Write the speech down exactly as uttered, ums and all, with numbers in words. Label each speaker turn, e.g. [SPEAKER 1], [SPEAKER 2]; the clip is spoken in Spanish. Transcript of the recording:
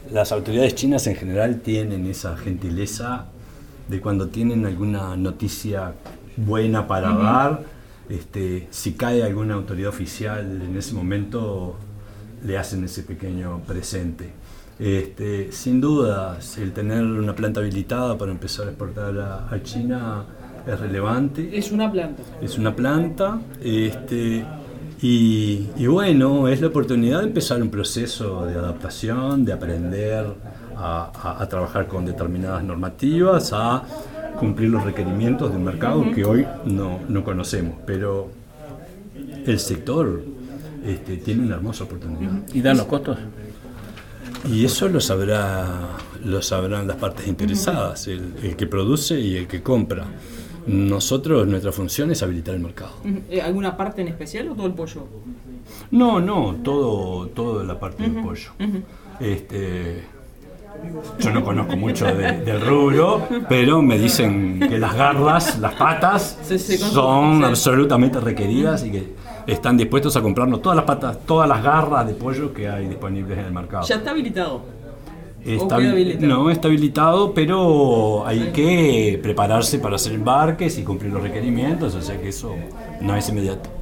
[SPEAKER 1] las autoridades chinas en general tienen esa gentileza de cuando tienen alguna noticia buena para uh-huh. dar, este, si cae alguna autoridad oficial en ese momento le hacen ese pequeño presente. Este, sin duda, el tener una planta habilitada para empezar a exportar a, a China es relevante.
[SPEAKER 2] Es una planta.
[SPEAKER 1] Es una planta, este, y, y bueno, es la oportunidad de empezar un proceso de adaptación, de aprender a, a, a trabajar con determinadas normativas, a cumplir los requerimientos de un mercado uh-huh. que hoy no, no conocemos, pero el sector este, tiene una hermosa oportunidad. Uh-huh.
[SPEAKER 3] ¿Y dan los costos?
[SPEAKER 1] Y eso lo sabrá, lo sabrán las partes interesadas, el, el que produce y el que compra. Nosotros, nuestra función es habilitar el mercado.
[SPEAKER 2] ¿Alguna parte en especial o todo el pollo?
[SPEAKER 1] No, no, todo, toda la parte uh-huh. del pollo. Uh-huh. Este, yo no conozco mucho de, del rubro, pero me dicen que las garras, las patas, se, se son absolutamente requeridas y que están dispuestos a comprarnos todas las patas, todas las garras de pollo que hay disponibles en el mercado.
[SPEAKER 2] ¿Ya está habilitado?
[SPEAKER 1] Está, habilitado? No, está habilitado, pero hay que prepararse para hacer embarques y cumplir los requerimientos, o sea que eso no es inmediato.